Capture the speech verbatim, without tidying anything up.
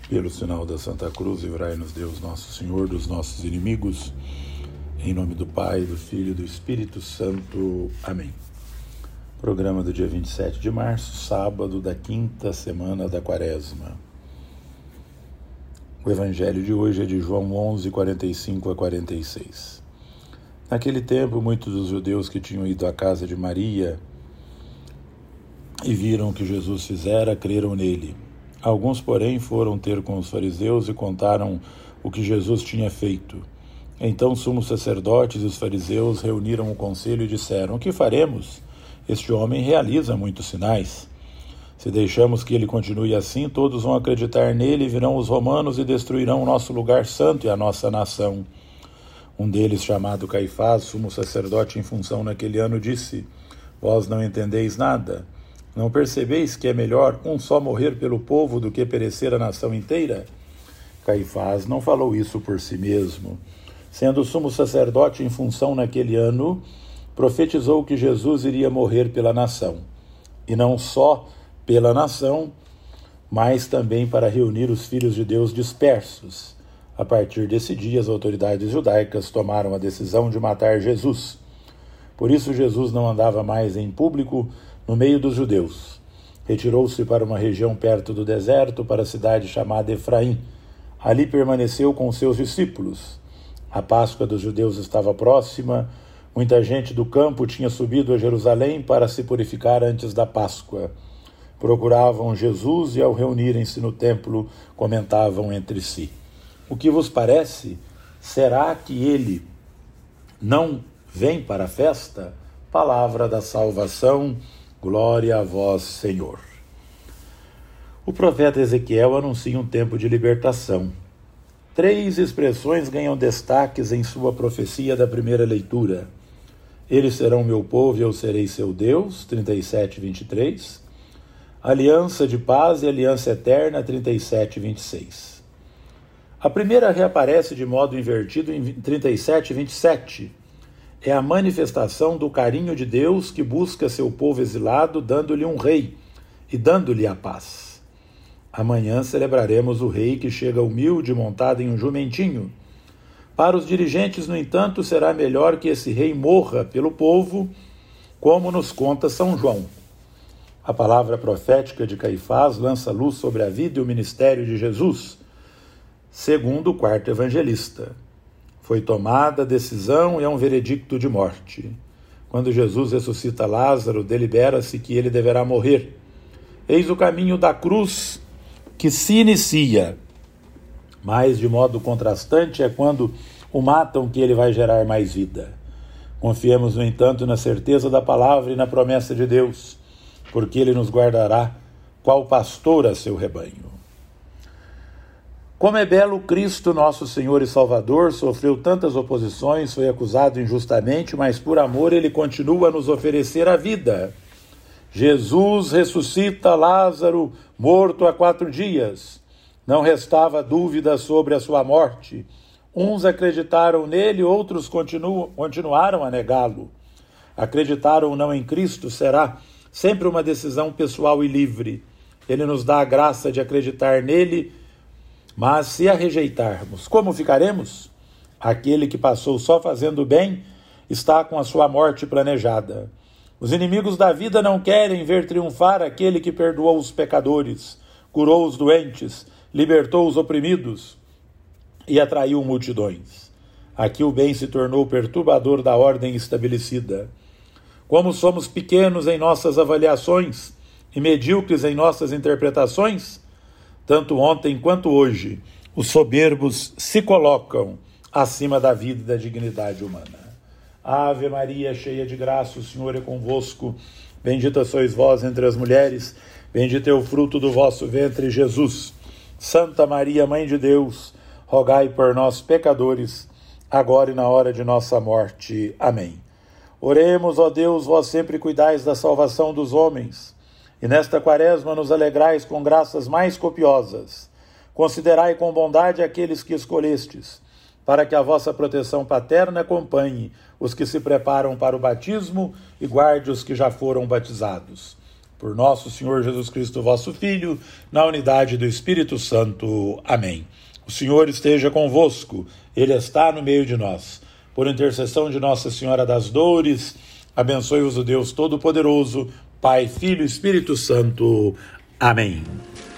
Pelo sinal da Santa Cruz, livrai-nos Deus nosso Senhor dos nossos inimigos. Em nome do Pai, do Filho e do Espírito Santo. Amém. Programa do dia vinte e sete de março, sábado da quinta semana da Quaresma. O Evangelho de hoje é de João onze, quarenta e cinco a quarenta e seis. Naquele tempo, muitos dos judeus que tinham ido à casa de Maria e viram o que Jesus fizera, creram nele. Alguns, porém, foram ter com os fariseus e contaram o que Jesus tinha feito. Então, sumos sacerdotes e os fariseus reuniram o conselho e disseram: o que faremos? Este homem realiza muitos sinais. Se deixamos que ele continue assim, todos vão acreditar nele, e virão os romanos e destruirão o nosso lugar santo e a nossa nação. Um deles, chamado Caifás, sumo sacerdote em função naquele ano, disse: vós não entendeis nada? Não percebeis que é melhor um só morrer pelo povo do que perecer a nação inteira? Caifás não falou isso por si mesmo. Sendo sumo sacerdote em função naquele ano, profetizou que Jesus iria morrer pela nação. E não só pela nação, mas também para reunir os filhos de Deus dispersos. A partir desse dia, as autoridades judaicas tomaram a decisão de matar Jesus. Por isso, Jesus não andava mais em público no meio dos judeus. Retirou-se para uma região perto do deserto, para a cidade chamada Efraim. Ali permaneceu com seus discípulos. A Páscoa dos judeus estava próxima. Muita gente do campo tinha subido a Jerusalém para se purificar antes da Páscoa. Procuravam Jesus e, ao reunirem-se no templo, comentavam entre si: o que vos parece? Será que ele não vem para a festa? Palavra da salvação. Glória a vós, Senhor. O profeta Ezequiel anuncia um tempo de libertação. Três expressões ganham destaques em sua profecia da primeira leitura. Eles serão meu povo e eu serei seu Deus, trinta e sete, vinte e três. Aliança de paz e aliança eterna, trinta e sete, vinte e seis. A primeira reaparece de modo invertido em trinta e sete, vinte e sete. É a manifestação do carinho de Deus que busca seu povo exilado, dando-lhe um rei e dando-lhe a paz. Amanhã celebraremos o rei que chega humilde, montado em um jumentinho. Para os dirigentes, no entanto, será melhor que esse rei morra pelo povo, como nos conta São João. A palavra profética de Caifás lança luz sobre a vida e o ministério de Jesus, segundo o quarto evangelista. Foi tomada a decisão e é um veredicto de morte. Quando Jesus ressuscita Lázaro, delibera-se que ele deverá morrer. Eis o caminho da cruz que se inicia. Mas, de modo contrastante, é quando o matam que ele vai gerar mais vida. Confiemos, no entanto, na certeza da palavra e na promessa de Deus, porque ele nos guardará qual pastor a seu rebanho. Como é belo Cristo, nosso Senhor e Salvador, sofreu tantas oposições, foi acusado injustamente, mas por amor ele continua a nos oferecer a vida. Jesus ressuscita Lázaro, morto há quatro dias. Não restava dúvida sobre a sua morte. Uns acreditaram nele, outros continuam, continuaram a negá-lo. Acreditar ou não em Cristo será sempre uma decisão pessoal e livre. Ele nos dá a graça de acreditar nele, mas se a rejeitarmos, como ficaremos? Aquele que passou só fazendo bem está com a sua morte planejada. Os inimigos da vida não querem ver triunfar aquele que perdoou os pecadores, curou os doentes, libertou os oprimidos e atraiu multidões. Aqui o bem se tornou perturbador da ordem estabelecida. Como somos pequenos em nossas avaliações e medíocres em nossas interpretações, tanto ontem quanto hoje, os soberbos se colocam acima da vida e da dignidade humana. Ave Maria, cheia de graça, o Senhor é convosco. Bendita sois vós entre as mulheres, bendito é o fruto do vosso ventre, Jesus. Santa Maria, Mãe de Deus, rogai por nós, pecadores, agora e na hora de nossa morte. Amém. Oremos, ó Deus, vós sempre cuidais da salvação dos homens, e nesta quaresma nos alegrais com graças mais copiosas. Considerai com bondade aqueles que escolhestes, para que a vossa proteção paterna acompanhe os que se preparam para o batismo e guarde os que já foram batizados. Por nosso Senhor Jesus Cristo, vosso Filho, na unidade do Espírito Santo. Amém. O Senhor esteja convosco, Ele está no meio de nós. Por intercessão de Nossa Senhora das Dores, abençoe-vos o Deus Todo-Poderoso, Pai, Filho e Espírito Santo. Amém.